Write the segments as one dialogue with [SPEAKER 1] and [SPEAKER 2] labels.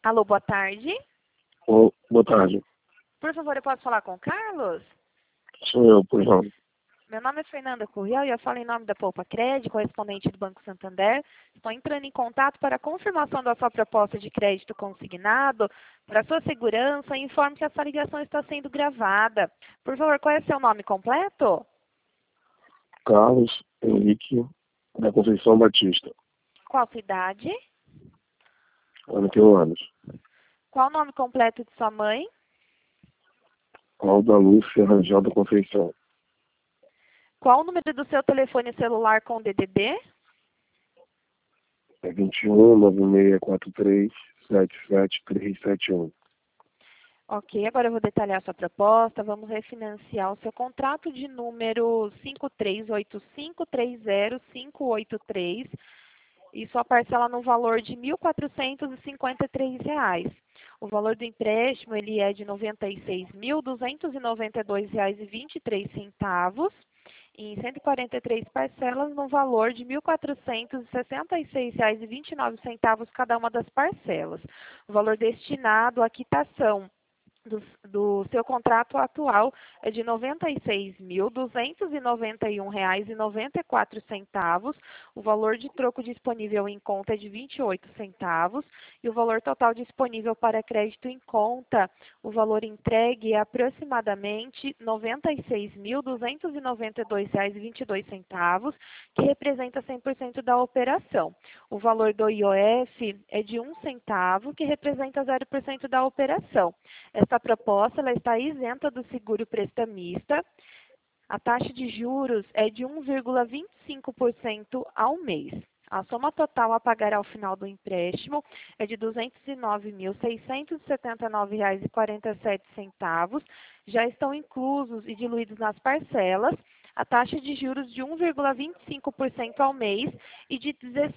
[SPEAKER 1] Alô, boa tarde.
[SPEAKER 2] Boa tarde.
[SPEAKER 1] Por favor, eu posso falar com o Carlos?
[SPEAKER 2] Sou eu, pois não.
[SPEAKER 1] Meu nome é Fernanda Curriel e eu falo em nome da Poupa Crédito, correspondente do Banco Santander. Estou entrando em contato para a confirmação da sua proposta de crédito consignado. Para sua segurança, informe que essa ligação está sendo gravada. Por favor, qual é seu nome completo?
[SPEAKER 2] Carlos Henrique da Conceição Batista.
[SPEAKER 1] Qual sua idade?
[SPEAKER 2] 41 anos.
[SPEAKER 1] Qual o nome completo de sua mãe?
[SPEAKER 2] Alda Lúcia Rangel da Conceição.
[SPEAKER 1] Qual o número do seu telefone celular com DDD?
[SPEAKER 2] É 21-9643-77371.
[SPEAKER 1] Ok, agora eu vou detalhar a sua proposta. Vamos refinanciar o seu contrato de número 5385300583 e sua parcela no valor de R$ 1.453. O valor do empréstimo ele é de R$ 96.292,23 em 143 parcelas no valor de R$ 1.466,29 cada uma das parcelas. O valor destinado à quitação do seu contrato atual é de R$ 96.291,94. O valor de troco disponível em conta é de 28 centavos e o valor total disponível para crédito em conta, o valor entregue é aproximadamente R$ 96.292,22, que representa 100% da operação. O valor do IOF é de 1 centavo, que representa 0% da operação. Esta proposta ela está isenta do seguro prestamista. A taxa de juros é de 1,25% ao mês. A soma total a pagar ao final do empréstimo é de R$ 209.679,47. Já estão inclusos e diluídos nas parcelas a taxa de juros de 1,25% ao mês e de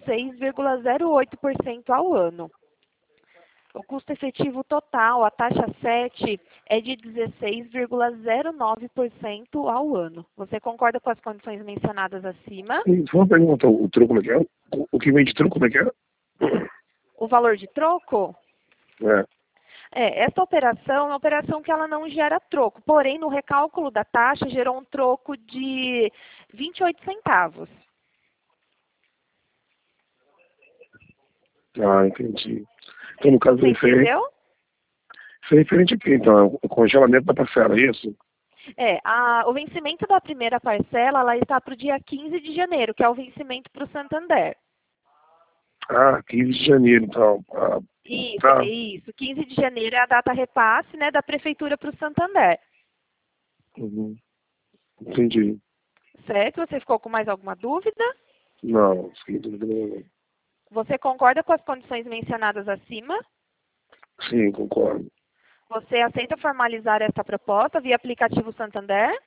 [SPEAKER 1] 16,08% ao ano. O custo efetivo total, a taxa 7, é de 16,09% ao ano. Você concorda com as condições mencionadas acima?
[SPEAKER 2] Só uma pergunta, o troco como é que é? O que vem de troco como é que é?
[SPEAKER 1] O valor de troco?
[SPEAKER 2] É.
[SPEAKER 1] Essa operação é uma operação que ela não gera troco. Porém, no recálculo da taxa, gerou um troco de 28 centavos.
[SPEAKER 2] Ah, entendi. Então, no caso,
[SPEAKER 1] Você entendeu?
[SPEAKER 2] isso é referente a quê, então? O congelamento da parcela, é isso?
[SPEAKER 1] O vencimento da primeira parcela ela está para o dia 15 de janeiro, que é o vencimento para o Santander.
[SPEAKER 2] Ah, 15 de janeiro, então.
[SPEAKER 1] Isso,
[SPEAKER 2] Tá.
[SPEAKER 1] isso. 15 de janeiro é a data repasse, né, da prefeitura para o Santander.
[SPEAKER 2] Uhum. Entendi.
[SPEAKER 1] Certo? Você ficou com mais alguma dúvida?
[SPEAKER 2] Não, fiquei dúvida.
[SPEAKER 1] Você concorda com as condições mencionadas acima?
[SPEAKER 2] Sim, concordo.
[SPEAKER 1] Você aceita formalizar essa proposta via aplicativo Santander?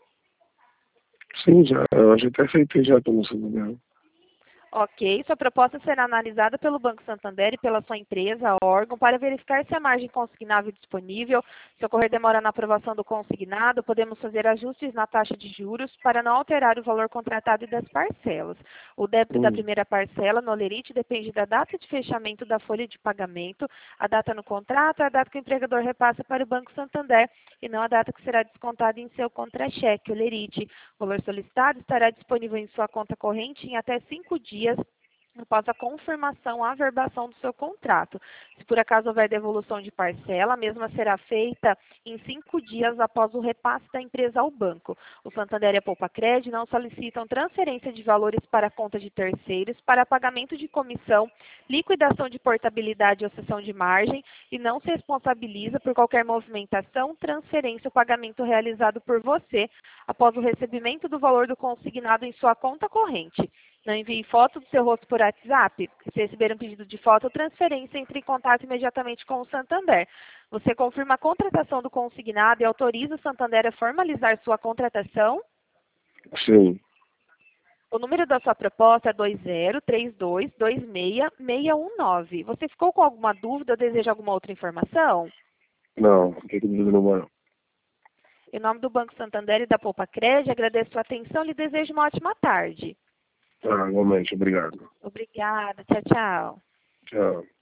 [SPEAKER 2] Sim, já. Eu já até aceitei já pelo celular.
[SPEAKER 1] Ok, sua proposta será analisada pelo Banco Santander e pela sua empresa, órgão, para verificar se a margem consignável disponível. Se ocorrer demora na aprovação do consignado, podemos fazer ajustes na taxa de juros para não alterar o valor contratado e das parcelas. O débito da primeira parcela no Olerite depende da data de fechamento da folha de pagamento. A data no contrato é a data que o empregador repassa para o Banco Santander e não a data que será descontada em seu contra-cheque, Olerite. O valor solicitado estará disponível em sua conta corrente em até 5 dias após a confirmação, a averbação do seu contrato. Se por acaso houver devolução de parcela, a mesma será feita em 5 dias após o repasse da empresa ao banco. O Santander e a Poupa Crédito não solicitam transferência de valores para a conta de terceiros, para pagamento de comissão, liquidação de portabilidade ou cessão de margem e não se responsabiliza por qualquer movimentação, transferência ou pagamento realizado por você após o recebimento do valor do consignado em sua conta corrente. Não envie foto do seu rosto por WhatsApp. Se receber um pedido de foto ou transferência, entre em contato imediatamente com o Santander. Você confirma a contratação do consignado e autoriza o Santander a formalizar sua contratação?
[SPEAKER 2] Sim.
[SPEAKER 1] O número da sua proposta é 2032266619. Você ficou com alguma dúvida ou deseja alguma outra informação?
[SPEAKER 2] Não, fiquei com dúvida nenhuma.
[SPEAKER 1] Em nome do Banco Santander e da Poupa Crédito, agradeço a sua atenção e lhe desejo uma ótima tarde.
[SPEAKER 2] Igualmente, obrigado.
[SPEAKER 1] Obrigada. Tchau, tchau.
[SPEAKER 2] Tchau.